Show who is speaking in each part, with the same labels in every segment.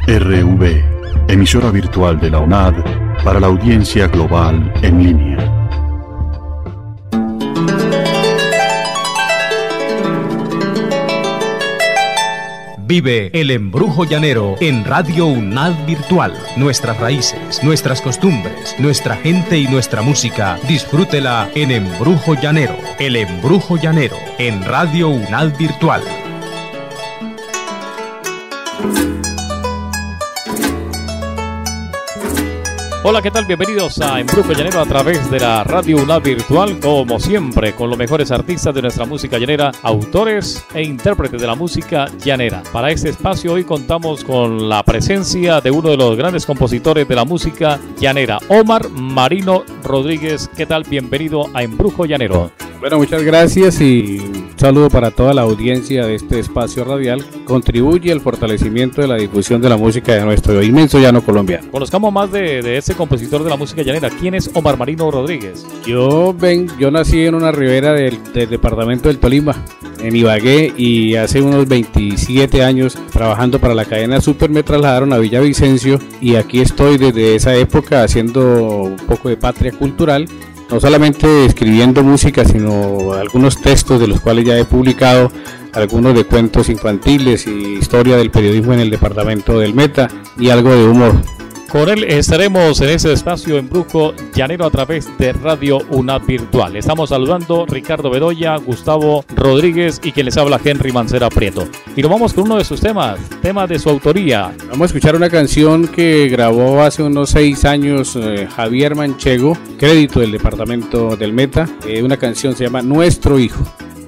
Speaker 1: RV, emisora virtual de la UNAD para la audiencia global en línea.
Speaker 2: Vive el embrujo llanero en Radio UNAD Virtual. Nuestras raíces, nuestras costumbres, nuestra gente y nuestra música. Disfrútela en Embrujo Llanero. El embrujo llanero en Radio UNAD Virtual.
Speaker 3: Hola, ¿qué tal? Bienvenidos a Embrujo Llanero a través de la Radio UNAD Virtual, como siempre, con los mejores artistas de nuestra música llanera, autores e intérpretes de la música llanera. Para este espacio hoy contamos con la presencia de uno de los grandes compositores de la música llanera, Omar Marino Rodríguez. ¿Qué tal? Bienvenido a Embrujo Llanero.
Speaker 4: Bueno, muchas gracias y un saludo para toda la audiencia de este espacio radial. Contribuye al fortalecimiento de la difusión de la música de nuestro inmenso llano colombiano.
Speaker 3: Conozcamos más de este compositor de la música llanera. ¿Quién es Omar Marino Rodríguez?
Speaker 4: Yo nací en una ribera del departamento del Tolima, en Ibagué, y hace unos 27 años trabajando para la cadena Super me trasladaron a Villavicencio y aquí estoy desde esa época haciendo un poco de patria cultural. No solamente escribiendo música, sino algunos textos de los cuales ya he publicado, algunos de cuentos infantiles y historia del periodismo en el departamento del Meta y algo de humor.
Speaker 3: Con él estaremos en ese espacio Embrujo Llanero a través de Radio UNAD Virtual. Estamos saludando Ricardo Bedoya, Gustavo Rodríguez y quien les habla Henry Mancera Prieto. Y nos vamos con uno de sus temas de su autoría.
Speaker 4: Vamos a escuchar una canción que grabó hace unos 6 años Javier Manchego, crédito del departamento del Meta. Una canción se llama Nuestro Hijo.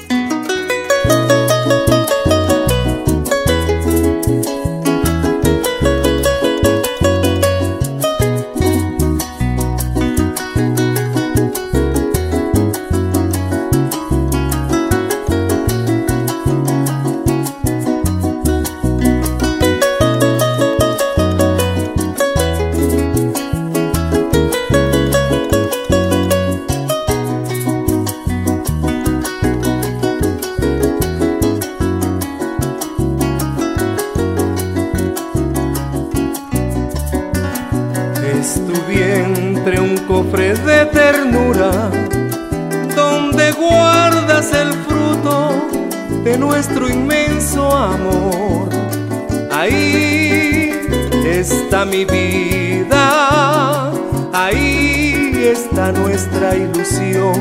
Speaker 5: De ternura, donde guardas el fruto de nuestro inmenso amor. Ahí está mi vida, ahí está nuestra ilusión.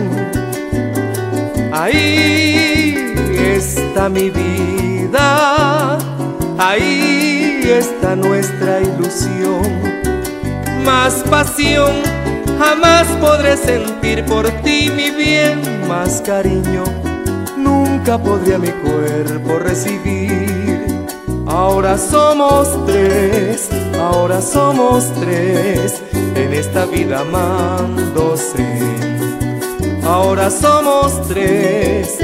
Speaker 5: Ahí está mi vida, ahí está nuestra ilusión. Más pasión jamás podré sentir por ti, mi bien, más cariño nunca podría mi cuerpo recibir. Ahora somos tres en esta vida amándose. Ahora somos tres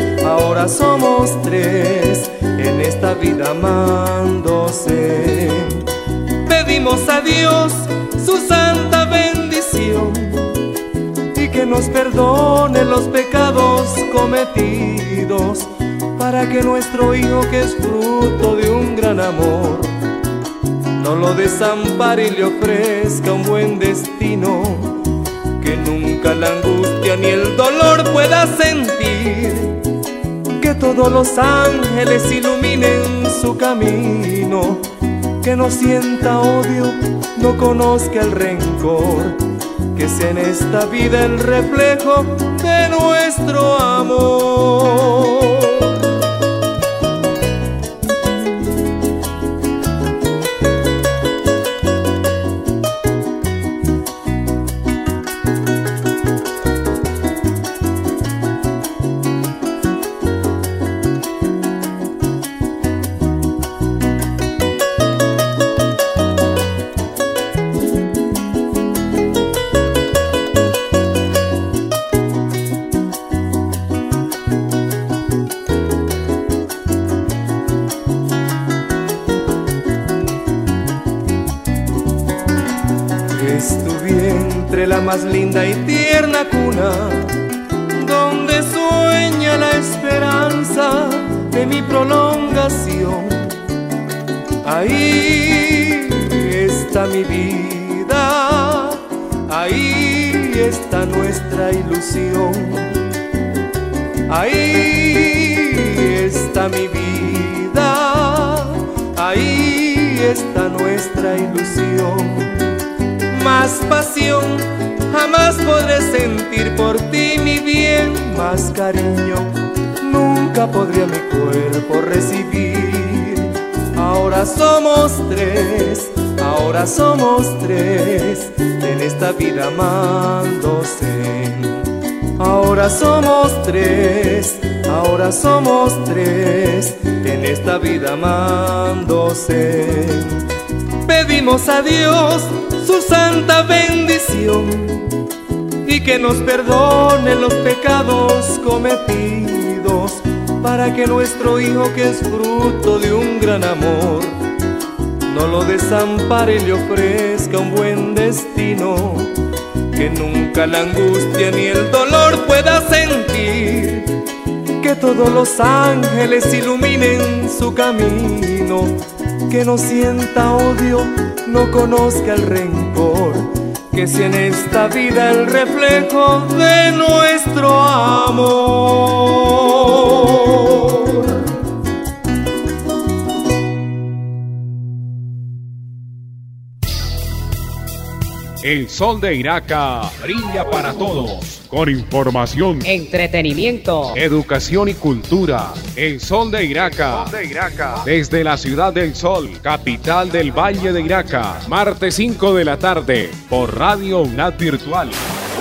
Speaker 5: en esta vida amándose. Pedimos a Dios su santa bendición y que nos perdone los pecados cometidos, para que nuestro hijo, que es fruto de un gran amor, no lo desampare y le ofrezca un buen destino, que nunca la angustia ni el dolor pueda sentir, que todos los ángeles iluminen su camino, que no sienta odio, no conozca el rencor, que sea en esta vida el reflejo de nuestro amor. La más linda y tierna cuna, donde sueña la esperanza de mi prolongación. Ahí está mi vida, ahí está nuestra ilusión. Ahí está mi vida, ahí está nuestra ilusión. Más pasión jamás podré sentir por ti, mi bien, más cariño nunca podría mi cuerpo recibir. Ahora somos tres, ahora somos tres, en esta vida amándose. Ahora somos tres, ahora somos tres, en esta vida amándose. Pedimos a Dios su santa bendición y que nos perdone los pecados cometidos, para que nuestro hijo, que es fruto de un gran amor, no lo desampare y le ofrezca un buen destino, que nunca la angustia ni el dolor pueda sentir, que todos los ángeles iluminen su camino, que no sienta odio, no conozca el rencor, que sea en esta vida el reflejo de nuestro amor.
Speaker 2: El sol de Iraca brilla para todos, con información,
Speaker 6: entretenimiento,
Speaker 2: educación y cultura. El sol de Iraca, desde la ciudad del sol, capital del Valle de Iraca, martes 5 de la tarde, por Radio UNAD Virtual.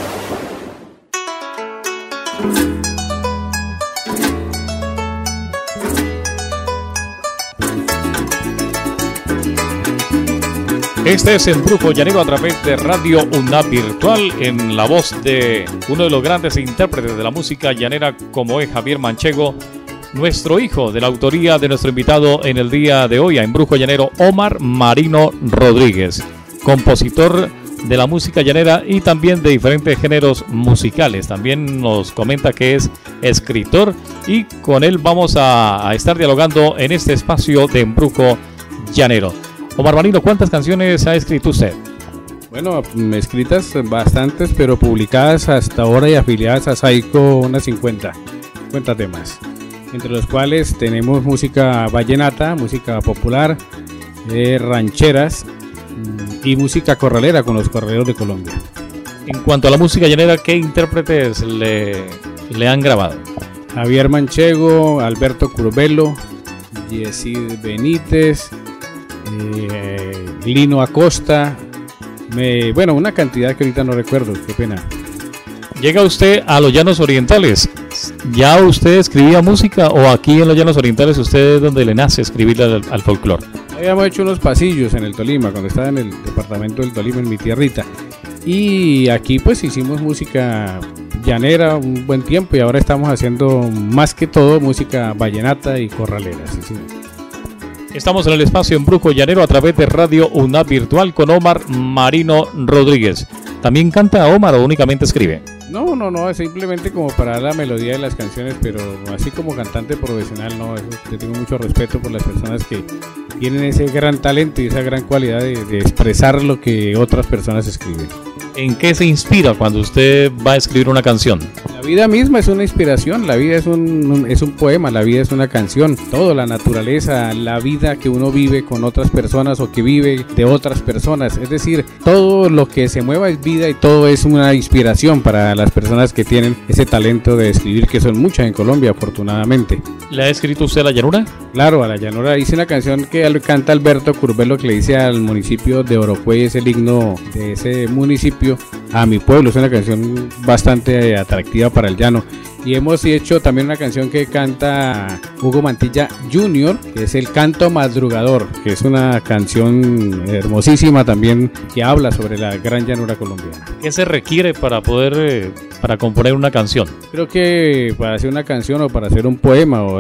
Speaker 2: Este es Embrujo Llanero a través de Radio UNAD Virtual, en la voz de uno de los grandes intérpretes de la música llanera, como es Javier Manchego, nuestro hijo, de la autoría de nuestro invitado en el día de hoy a Embrujo Llanero, Omar Marino Rodríguez, compositor de la música llanera y también de diferentes géneros musicales. También nos comenta que es escritor y con él vamos a estar dialogando en este espacio de Embrujo Llanero. Omar Marino, ¿cuántas canciones ha escrito usted?
Speaker 4: Bueno, escritas bastantes, pero publicadas hasta ahora y afiliadas a Saico unas 50 temas, entre los cuales tenemos música vallenata, música popular, rancheras y música corralera con los corraleros de Colombia.
Speaker 3: En cuanto a la música llanera, ¿qué intérpretes le han grabado?
Speaker 4: Javier Manchego, Alberto Curbelo, Yesid Benítez, Lino Acosta, bueno, una cantidad que ahorita no recuerdo, qué pena.
Speaker 3: Llega usted a los Llanos Orientales. ¿Ya usted escribía música o aquí en los Llanos Orientales usted es donde le nace escribir al folclore?
Speaker 4: Habíamos hecho unos pasillos en el Tolima, cuando estaba en el departamento del Tolima, en mi tierrita. Y aquí pues hicimos música llanera un buen tiempo y ahora estamos haciendo más que todo música vallenata y corralera. Sí.
Speaker 3: Estamos en el espacio Embrujo Llanero a través de Radio UNAD Virtual con Omar Marino Rodríguez. ¿También canta Omar o únicamente escribe?
Speaker 4: No, es simplemente como para dar la melodía de las canciones, pero así como cantante profesional, no, yo tengo mucho respeto por las personas que tienen ese gran talento y esa gran cualidad de expresar lo que otras personas escriben.
Speaker 3: ¿En qué se inspira cuando usted va a escribir una canción?
Speaker 4: La vida misma es una inspiración, la vida es un poema, la vida es una canción, todo, la naturaleza, la vida que uno vive con otras personas o que vive de otras personas, es decir, todo lo que se mueva es vida y todo es una inspiración para las personas que tienen ese talento de escribir, que son muchas en Colombia, afortunadamente.
Speaker 3: ¿Le ha escrito usted a la llanura?
Speaker 4: Claro, a la llanura. Hice una canción que canta Alberto Curbelo, que le dice al municipio de Oropuey, es el himno de ese municipio, a mi pueblo. Es una canción bastante atractiva para el llano. Y hemos hecho también una canción que canta Hugo Mantilla Jr., que es El Canto Madrugador, que es una canción hermosísima también, que habla sobre la gran llanura colombiana.
Speaker 3: ¿Qué se requiere para poder para componer una canción?
Speaker 4: Creo que para hacer una canción o para hacer un poema, o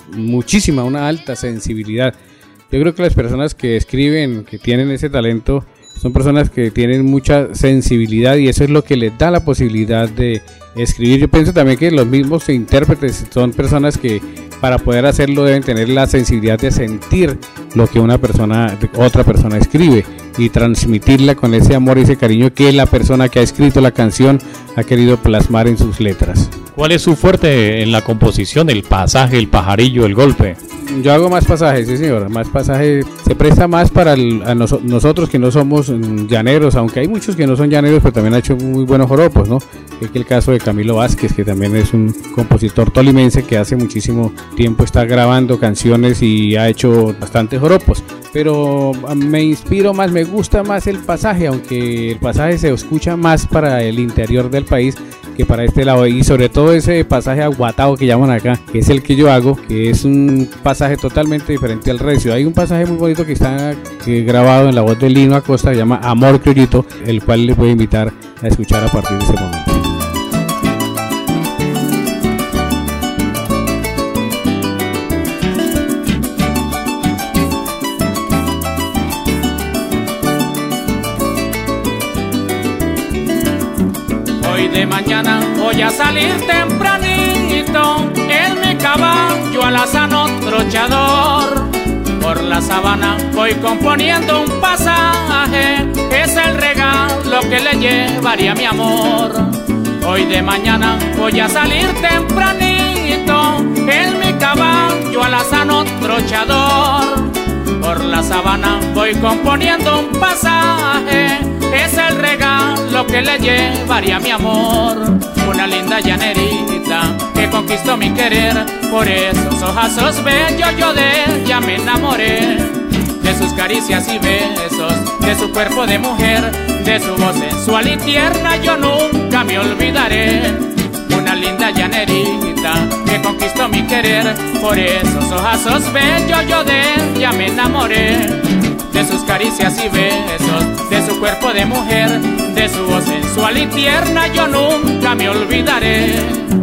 Speaker 4: una alta sensibilidad. Yo creo que las personas que escriben, que tienen ese talento, son personas que tienen mucha sensibilidad y eso es lo que les da la posibilidad de escribir. Yo pienso también que los mismos intérpretes son personas que para poder hacerlo deben tener la sensibilidad de sentir lo que otra persona escribe. y transmitirla con ese amor y ese cariño que la persona que ha escrito la canción ha querido plasmar en sus letras.
Speaker 3: ¿Cuál es su fuerte en la composición? ¿El pasaje, el pajarillo, el golpe?
Speaker 4: Yo hago más pasajes, sí señor, más pasajes, se presta más para nosotros que no somos llaneros, aunque hay muchos que no son llaneros, pero también ha hecho muy buenos joropos, ¿no? Es el caso de Camilo Vázquez, que también es un compositor tolimense que hace muchísimo tiempo está grabando canciones y ha hecho bastantes joropos, pero me inspiro más, me gusta más el pasaje, aunque el pasaje se escucha más para el interior del país que para este lado, y sobre todo ese pasaje aguatado que llaman acá, que es el que yo hago, que es un pasaje totalmente diferente al recio. Hay un pasaje muy bonito que está grabado en la voz de Lino Acosta, se llama Amor Criollito, el cual les voy a invitar a escuchar a partir de ese momento.
Speaker 6: De mañana voy a salir tempranito en mi caballo alazano trochador. Por la sabana voy componiendo un pasaje, es el regalo que le llevaría mi amor. Hoy de mañana voy a salir tempranito en mi caballo alazano trochador. Por la sabana voy componiendo un pasaje, es el regalo que le llevaría mi amor. Una linda llanerita que conquistó mi querer, por esos ojazos bellos yo de ella me enamoré. De sus caricias y besos, de su cuerpo de mujer, de su voz sensual y tierna yo nunca me olvidaré. Una linda llanerita que conquistó mi querer, por esos ojazos bellos yo de ella me enamoré. De sus caricias y besos, de su cuerpo de mujer, de su voz sensual y tierna yo nunca me olvidaré.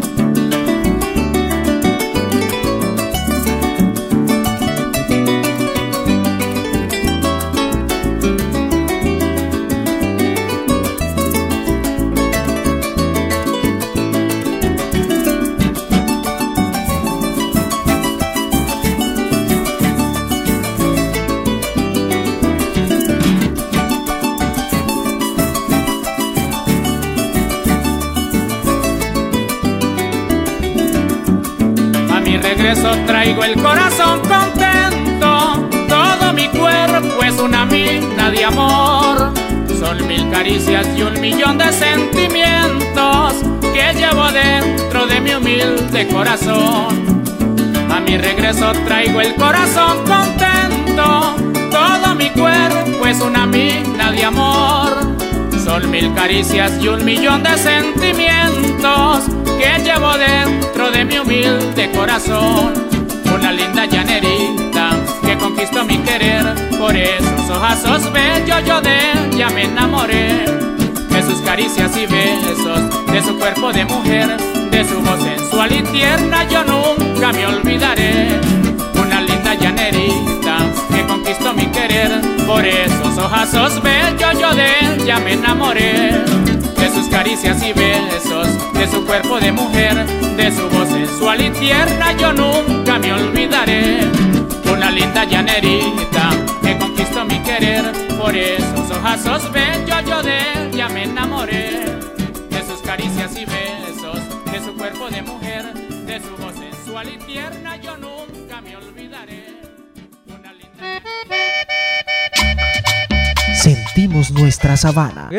Speaker 6: Traigo el corazón contento, todo mi cuerpo es una mina de amor. Son 1000 caricias y 1.000.000 de sentimientos que llevo dentro de mi humilde corazón. A mi regreso traigo el corazón contento, todo mi cuerpo es una mina de amor. Son 1000 caricias y 1.000.000 de sentimientos que llevo dentro de mi humilde corazón. Una linda llanerita que conquistó mi querer, por esos ojazos bellos yo de ella me enamoré. De sus caricias y besos, de su cuerpo de mujer, de su voz sensual y tierna yo nunca me olvidaré. Una linda llanerita que conquistó mi querer, por esos ojazos bellos yo de ella me enamoré. De sus caricias y besos, de su cuerpo de mujer, de su voz sensual y tierna yo nunca me olvidaré. Una linda llanerita que conquistó mi querer, por esos ojazos bellos yo de ella me enamoré. De sus caricias y besos, de su cuerpo de mujer, de su voz sensual y tierna yo nunca me olvidaré. Una linda...
Speaker 7: Sentimos nuestra sabana.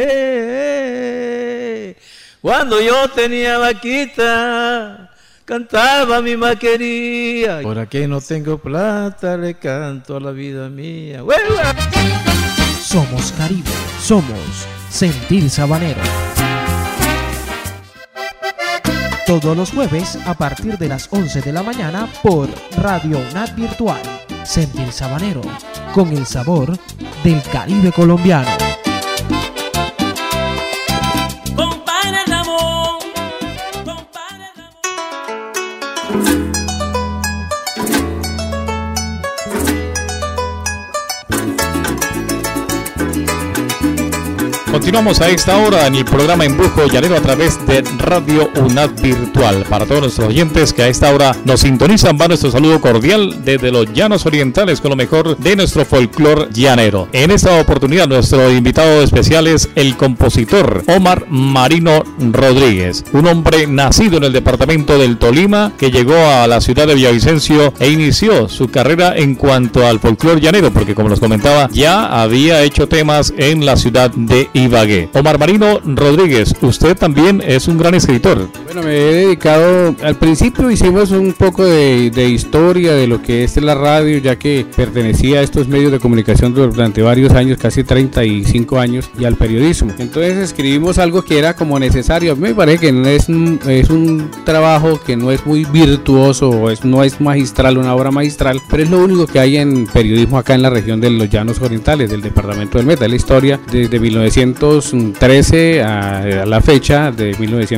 Speaker 8: Cuando yo tenía vaquita, cantaba mi maquería. Ahora que no tengo plata, le canto a la vida mía.
Speaker 7: Somos Caribe, somos Sentir Sabanero. Todos los jueves a partir de las 11 de la mañana por Radio UNAD Virtual. Sentir Sabanero, con el sabor del Caribe colombiano.
Speaker 6: Compadre Ramón, compadre Ramón.
Speaker 3: Continuamos a esta hora en el programa Embrujo Llanero a través de Radio UNAD Virtual. Para todos nuestros oyentes que a esta hora nos sintonizan, va nuestro saludo cordial desde los Llanos Orientales con lo mejor de nuestro folclor llanero. En esta oportunidad nuestro invitado especial es el compositor Omar Marino Rodríguez, un hombre nacido en el departamento del Tolima que llegó a la ciudad de Villavicencio e inició su carrera en cuanto al folclor llanero, porque como les comentaba, ya había hecho temas en la ciudad de Ibagué. Omar Marino Rodríguez, usted también es un gran escritor.
Speaker 4: Bueno, me he dedicado, al principio hicimos un poco de historia de lo que es la radio, ya que pertenecía a estos medios de comunicación durante varios años, casi 35 años, y al periodismo. Entonces escribimos algo que era como necesario. A mí me parece que es un trabajo que no es muy virtuoso, no es magistral, una obra magistral, pero es lo único que hay en periodismo acá en la región de los Llanos Orientales, del departamento del Meta. Es la historia desde 1913 a la fecha de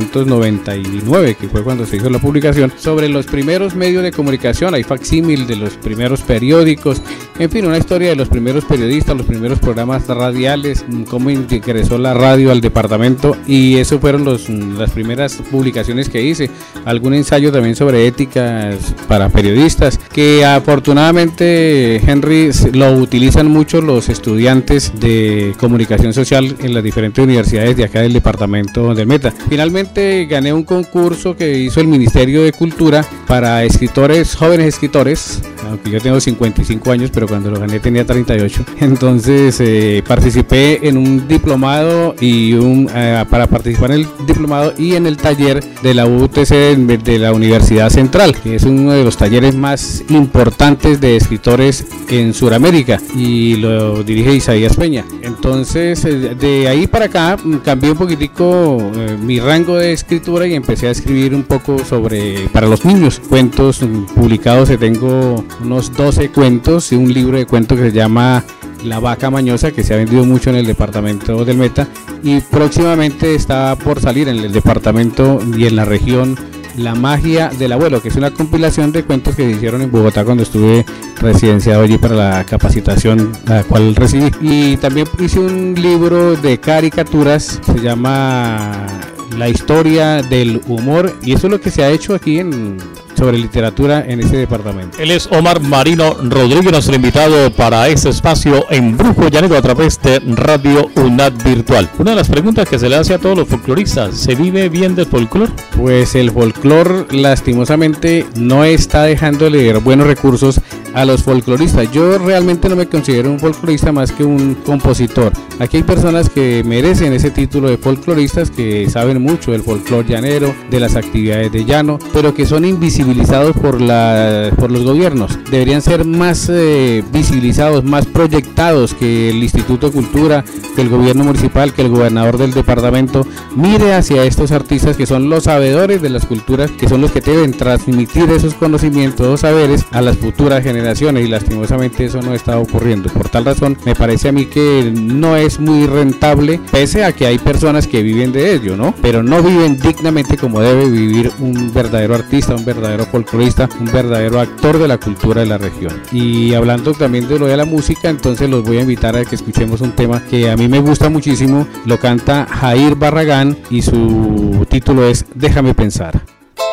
Speaker 4: 1999, que fue cuando se hizo la publicación, sobre los primeros medios de comunicación. Hay facsímil de los primeros periódicos, en fin, una historia de los primeros periodistas, los primeros programas radiales, cómo ingresó la radio al departamento, y eso fueron las primeras publicaciones que hice. Algún ensayo también sobre éticas para periodistas, que afortunadamente, Henry, lo utilizan mucho los estudiantes de comunicación social en las diferentes universidades de acá del departamento del Meta. Finalmente gané un concurso que hizo el Ministerio de Cultura para escritores, jóvenes escritores, aunque yo tengo 55 años, pero cuando lo gané tenía 38. Entonces participé en un diplomado y para participar en el diplomado y en el taller de la UTC de la Universidad Central, que es uno de los talleres más importantes de escritores en Sudamérica, y lo dirige Isaías Peña. Entonces de ahí para acá cambié un poquitico mi rango de escritura y empecé a escribir un poco para los niños, cuentos publicados. Tengo unos 12 cuentos y un libro de cuentos que se llama La Vaca Mañosa, que se ha vendido mucho en el departamento del Meta, y próximamente está por salir en el departamento y en la región La Magia del Abuelo, que es una compilación de cuentos que se hicieron en Bogotá cuando estuve residenciado allí para la capacitación a la cual recibí. Y también hice un libro de caricaturas, se llama La Historia del Humor, y eso es lo que se ha hecho aquí sobre literatura en ese departamento.
Speaker 3: Él es Omar Marino Rodríguez, nuestro invitado para este espacio Embrujo Llanero a través de Radio UNAD Virtual. Una de las preguntas que se le hace a todos los folcloristas: ¿se vive bien del folclor?
Speaker 4: Pues el folclor lastimosamente no está dejando de dar buenos recursos a los folcloristas. Yo realmente no me considero un folclorista más que un compositor. Aquí hay personas que merecen ese título de folcloristas, que saben mucho del folclor llanero, de las actividades de llano, pero que son invisibilizados por los gobiernos. Deberían ser más visibilizados, más proyectados, que el Instituto de Cultura, que el gobierno municipal, que el gobernador del departamento mire hacia estos artistas que son los sabedores de las culturas, que son los que deben transmitir esos conocimientos, esos saberes a las futuras generaciones, y lastimosamente eso no está ocurriendo. Por tal razón me parece a mí que no es muy rentable, pese a que hay personas que viven de ello, ¿no? Pero no viven dignamente como debe vivir un verdadero artista, un verdadero folclorista, un verdadero actor de la cultura de la región. Y hablando también de lo de la música, entonces los voy a invitar a que escuchemos un tema que a mí me gusta muchísimo. Lo canta Jair Barragán y su título es Déjame Pensar.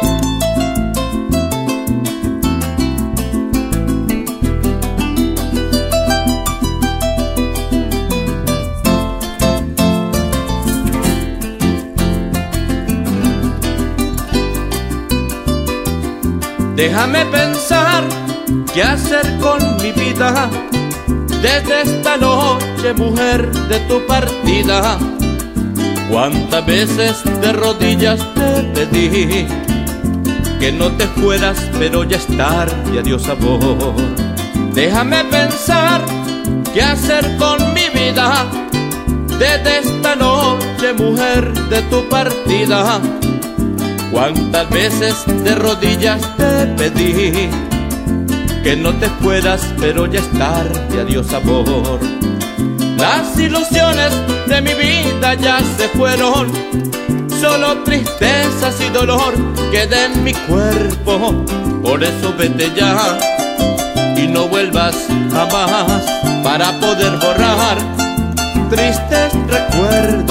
Speaker 5: Déjame pensar qué hacer con mi vida desde esta noche, mujer, de tu partida. Cuántas veces de rodillas te pedí que no te fueras, pero ya es tarde, adiós amor. Déjame pensar qué hacer con mi vida desde esta noche, mujer, de tu partida. Cuántas veces de rodillas te pedí que no te fueras, pero ya es tarde, adiós amor. Las ilusiones de mi vida ya se fueron, solo tristezas y dolor queda en mi cuerpo. Por eso vete ya y no vuelvas jamás, para poder borrar tristes recuerdos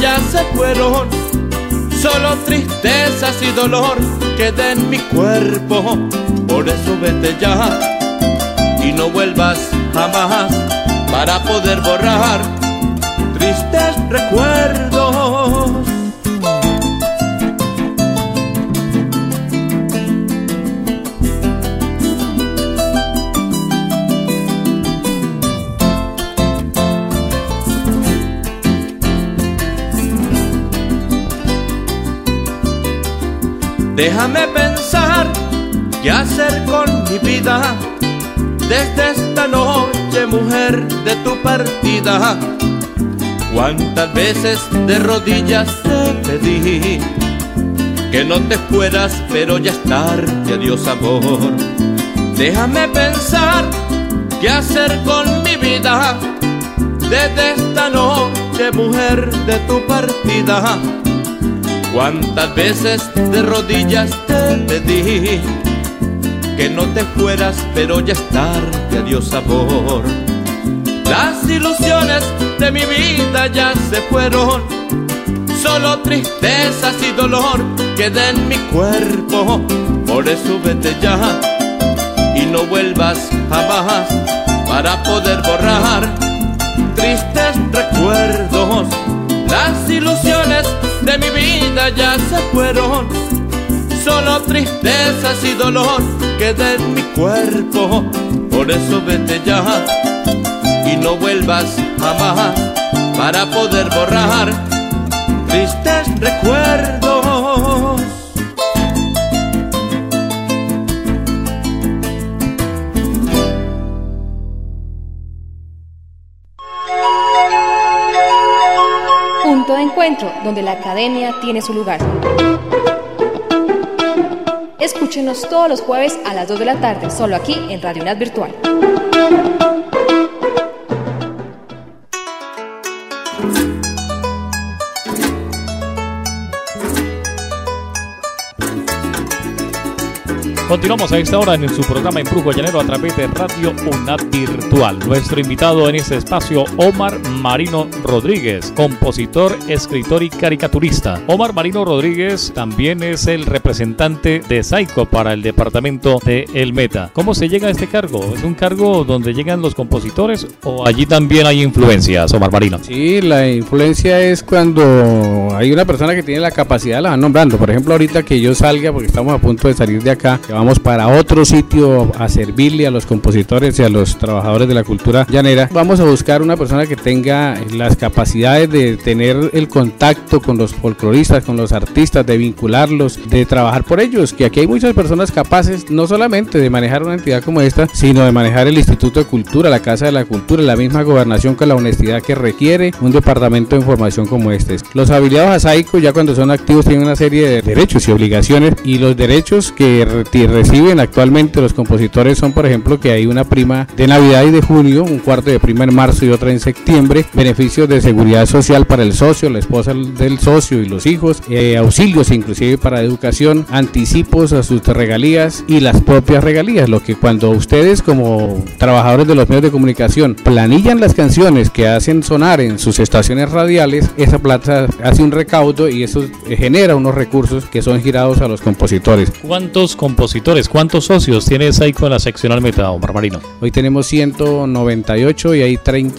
Speaker 5: ya se fueron, solo tristezas y dolor queda en mi cuerpo. Por eso vete ya y no vuelvas jamás para poder borrar tristes recuerdos. Déjame pensar qué hacer con mi vida desde esta noche, mujer, de tu partida. Cuántas veces de rodillas te pedí que no te fueras, pero ya es tarde, adiós amor. Déjame pensar qué hacer con mi vida desde esta noche, mujer, de tu partida. Cuántas veces de rodillas te pedí que no te fueras, pero ya es tarde, adiós amor. Las ilusiones de mi vida ya se fueron, solo tristezas y dolor queda en mi cuerpo. Por eso vete ya y no vuelvas jamás para poder borrar tristes recuerdos. Las ilusiones de mi vida ya se fueron, solo tristezas y dolor queda en mi cuerpo. Por eso vete ya y no vuelvas jamás para poder borrar tristes recuerdos.
Speaker 9: Punto de encuentro, donde la academia tiene su lugar. Escúchenos todos los jueves a las 2 de la tarde, solo aquí en Radio UNAD Virtual.
Speaker 3: Continuamos a esta hora en su programa Embrujo Llanero a través de Radio UNAD Virtual. Nuestro invitado en este espacio, Omar Marino Rodríguez, compositor, escritor y caricaturista. Omar Marino Rodríguez también es el representante de Saico para el departamento de El Meta. ¿Cómo se llega a este cargo? ¿Es un cargo donde llegan los compositores o allí también hay influencias, Omar Marino?
Speaker 4: Sí, la influencia es cuando hay una persona que tiene la capacidad, la van nombrando. Por ejemplo, ahorita que yo salga, porque estamos a punto de salir de acá, que vamos para otro sitio a servirle a los compositores y a los trabajadores de la cultura llanera, vamos a buscar una persona que tenga las capacidades de tener el contacto con los folcloristas, con los artistas, de vincularlos, de trabajar por ellos, que aquí hay muchas personas capaces no solamente de manejar una entidad como esta, sino de manejar el Instituto de Cultura, la Casa de la Cultura, la misma gobernación, con la honestidad que requiere un departamento de información como este. Los afiliados a Saico, ya cuando son activos, tienen una serie de derechos y obligaciones, y los derechos que reciben actualmente los compositores son, por ejemplo, que hay una prima de Navidad y de junio, un cuarto de prima en marzo y otra en septiembre, beneficios de seguridad social para el socio, la esposa del socio y los hijos, auxilios inclusive para educación, anticipos a sus regalías y las propias regalías, lo que cuando ustedes como trabajadores de los medios de comunicación planillan las canciones que hacen sonar en sus estaciones radiales, esa plata hace un recaudo y eso genera unos recursos que son girados a los compositores.
Speaker 3: ¿Cuántos compositores, cuántos socios tiene Saico en la seccional Meta, Omar Marino?
Speaker 4: Hoy tenemos 198 y hay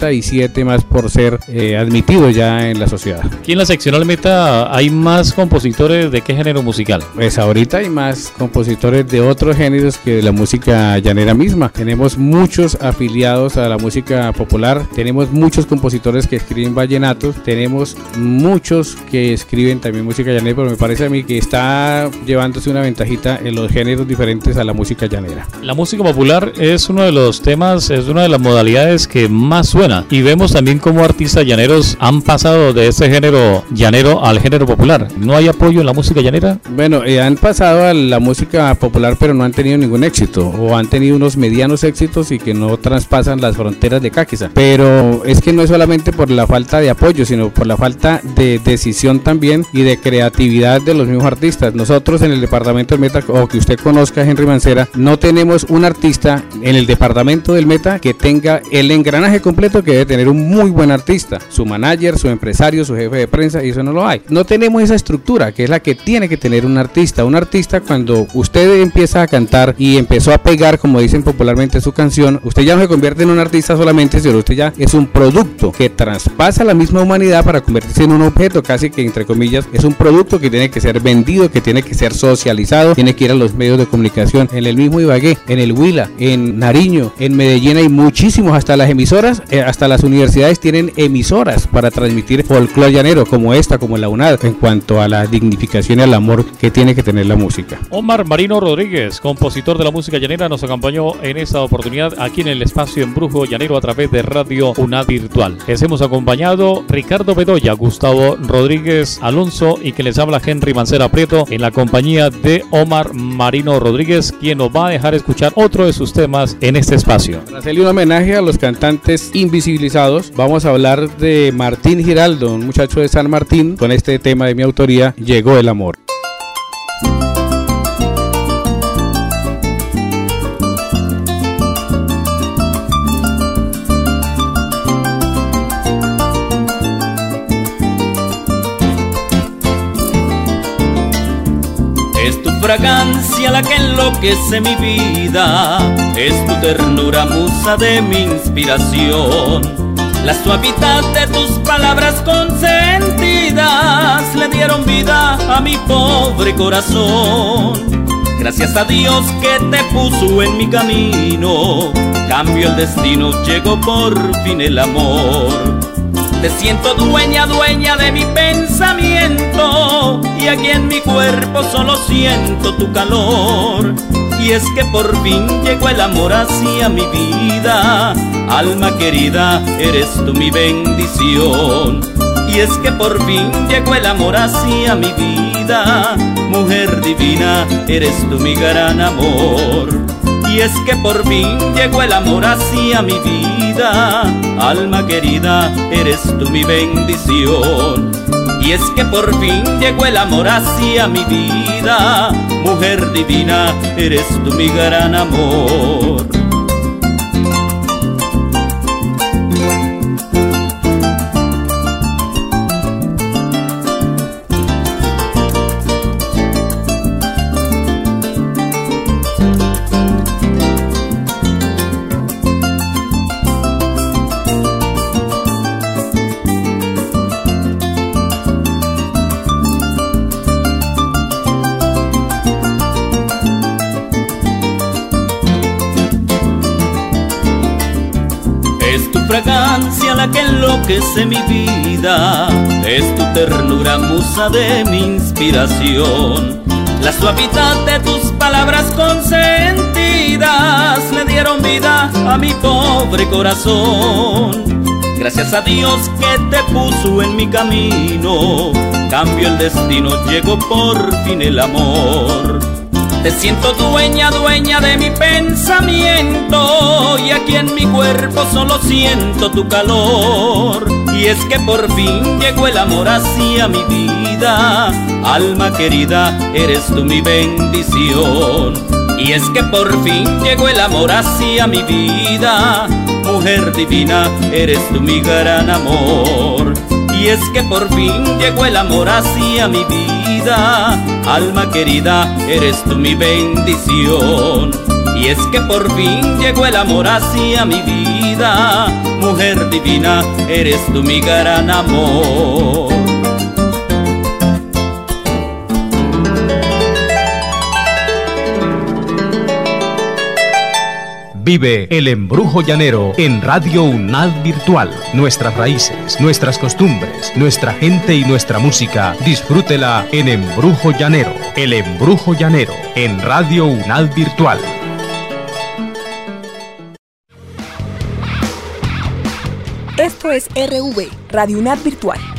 Speaker 4: 37 más por ser admitidos ya en la sociedad.
Speaker 3: Aquí en la seccional Meta hay más compositores de qué género musical.
Speaker 4: Pues ahorita hay más compositores de otros géneros que de la música llanera misma. Tenemos muchos afiliados a la música popular, tenemos muchos compositores que escriben vallenatos, tenemos muchos que escriben también música llanera, pero me parece a mí que está llevándose una ventajita en los géneros diferentes a la música llanera.
Speaker 3: La música popular es uno de los temas, es una de las modalidades que más suena, y vemos también cómo artistas llaneros han pasado de ese género llanero al género popular. ¿No hay apoyo en la música llanera?
Speaker 4: Bueno, han pasado a la música popular, pero no han tenido ningún éxito, o han tenido unos medianos éxitos y que no traspasan las fronteras de Cáqueza. Pero es que no es solamente por la falta de apoyo, sino por la falta de decisión también y de creatividad de los mismos artistas. Nosotros en el departamento de Meta, o que usted conoce, conozca a Henry Mancera, no tenemos un artista en el departamento del Meta que tenga el engranaje completo que debe tener un muy buen artista, su manager, su empresario, su jefe de prensa, y eso no lo hay. No tenemos esa estructura que es la que tiene que tener un artista. Un artista, cuando usted empieza a cantar y empezó a pegar, como dicen popularmente, su canción, usted ya no se convierte en un artista solamente, sino usted ya es un producto que traspasa la misma humanidad para convertirse en un objeto, casi que entre comillas, es un producto que tiene que ser vendido, que tiene que ser socializado, tiene que ir a los medios de comunicación. En el mismo Ibagué, en el Huila, en Nariño, en Medellín hay muchísimos, hasta las emisoras, hasta las universidades tienen emisoras para transmitir folclore llanero, como esta, como la UNAD, en cuanto a la dignificación y al amor que tiene que tener la música.
Speaker 3: Omar Marino Rodríguez, compositor de la música llanera, nos acompañó en esta oportunidad aquí en el espacio Embrujo Llanero a través de Radio UNAD Virtual. Les hemos acompañado Ricardo Bedoya, Gustavo Rodríguez Alonso y que les habla Henry Mancera Prieto en la compañía de Omar Marino Rodríguez, quien nos va a dejar escuchar otro de sus temas en este espacio.
Speaker 4: Para hacerle un homenaje a los cantantes invisibilizados, vamos a hablar de Martín Giraldo, un muchacho de San Martín, con este tema de mi autoría, Llegó el amor.
Speaker 10: Es tu fragancia la que enloquece mi vida, es tu ternura musa de mi inspiración. La suavidad de tus palabras consentidas le dieron vida a mi pobre corazón. Gracias a Dios que te puso en mi camino, cambió el destino, llegó por fin el amor. Te siento dueña, dueña de mi pensamiento, y aquí en mi cuerpo solo siento tu calor. Y es que por fin llegó el amor hacia mi vida, alma querida, eres tú mi bendición. Y es que por fin llegó el amor hacia mi vida, mujer divina, eres tú mi gran amor. Y es que por fin llegó el amor hacia mi vida, alma querida, eres tú mi bendición. Y es que por fin llegó el amor hacia mi vida, mujer divina, eres tú mi gran amor. Fragancia la que enloquece mi vida, es tu ternura musa de mi inspiración. La suavidad de tus palabras consentidas le dieron vida a mi pobre corazón. Gracias a Dios que te puso en mi camino, cambió el destino, llegó por fin el amor. Te siento dueña, dueña de mi pensamiento, y aquí en mi cuerpo solo siento tu calor. Y es que por fin llegó el amor hacia mi vida, alma querida, eres tú mi bendición. Y es que por fin llegó el amor hacia mi vida, mujer divina, eres tú mi gran amor. Y es que por fin llegó el amor hacia mi vida, alma querida, eres tú mi bendición. Y es que por fin llegó el amor hacia mi vida, mujer divina, eres tú mi gran amor.
Speaker 2: Vive el embrujo llanero en Radio UNAD Virtual. Nuestras raíces, nuestras costumbres, nuestra gente y nuestra música. Disfrútela en Embrujo Llanero. El embrujo llanero en Radio UNAD Virtual.
Speaker 11: Esto es RV, Radio UNAD Virtual.